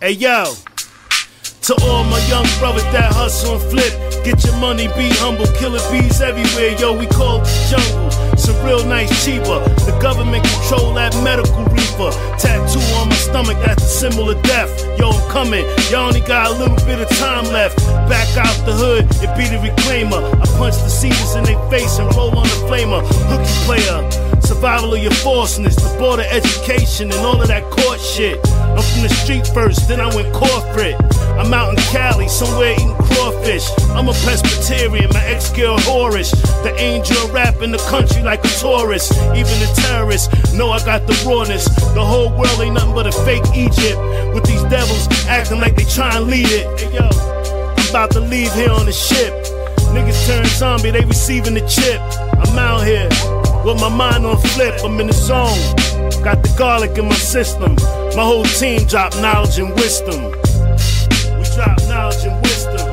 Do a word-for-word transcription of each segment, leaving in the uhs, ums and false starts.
Hey yo, to all my young brothers that hustle and flip, get your money, be humble, killer bees everywhere, yo, we call it the jungle. It's a real nice cheaper, the government control that medical reefer. Tattoo on my stomach, that's a symbol of death. Yo, I'm coming, y'all only got a little bit of time left. Back out the hood, it be the reclaimer. I punch the cedars in their face and roll on the flamer. Hooky player, survival of your forceness, the border education and all of that court shit. I'm from the street first, then I went corporate. I'm out in Cali, somewhere eating crawfish. I'm a Presbyterian, my ex-girl whorish. The angel rap in the country like a tourist. Even the terrorists know I got the rawness. The whole world ain't nothing but a fake Egypt, with these devils acting like they try and lead it. Hey yo, I'm about to leave here on the ship. Niggas turn zombie, they receiving the chip. I'm out here with my mind on flip, I'm in the zone. Got the garlic in my system. My whole team drop knowledge and wisdom. We drop knowledge and wisdom.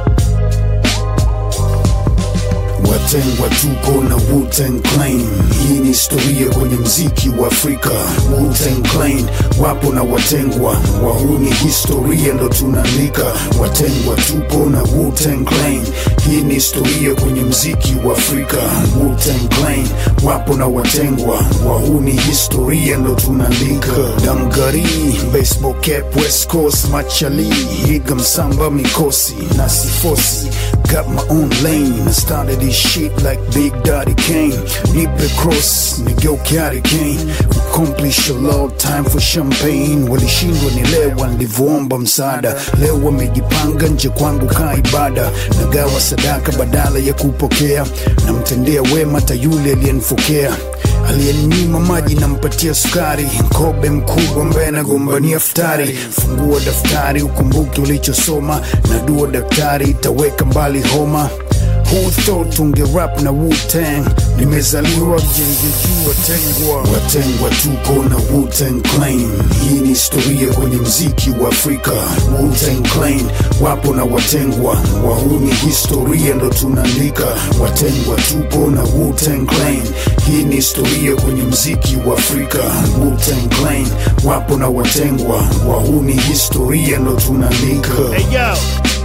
Watengwa tuko na Wu-Tang Clan. Hii ni historia kwenye mziki wa Afrika. Wu-Tang Clan wapo na watengwa, wahuni historia ndo tunaandika. Watengwa tuko na Wu-Tang Clan. Hii ni historia kwenye mziki wa Afrika. Wu-Tang Clan wapo na watengwa, wahuni historia ndo tunaandika. Damgari, baseball cap, West Coast, Machali, Higa Msamba, Mikosi, Nasifosi. Got my own lane, I started this shit like Big Daddy Kane. Nipe cross, nigeuke hurricane. Accomplish a lot, time for champagne. Walishindwa nilewa, nilivyoomba msaada. Leo wamejipanga nje kwangu kaa ibada. Nagawa sadaka badala ya kupokea. Namtendea wema hata yule aliyenifokea. Aliyeninyima maji nampatia sukari. Kobe mkubwa ambaye anagombania futari. Fungua daftari ukumbuke ulichosoma. Na dua daktari itaweka mbali homa. Who thought tunge rap na Wu-Tang? Nimezaliwa jengejua watengwa. Watengwa tuko na Wu-Tang Clan. Hii ni historia kwenye mziki wa Afrika. Wu-Tang Clan wapo na watengwa, wahuni historia ndo tunaandika. Watengwa tuko na Wu-Tang Clan. Hii ni historia kwenye mziki wa Afrika. Wu-Tang Clan wapo na watengwa, wahuni historia ndo tunaandika. Hey yo,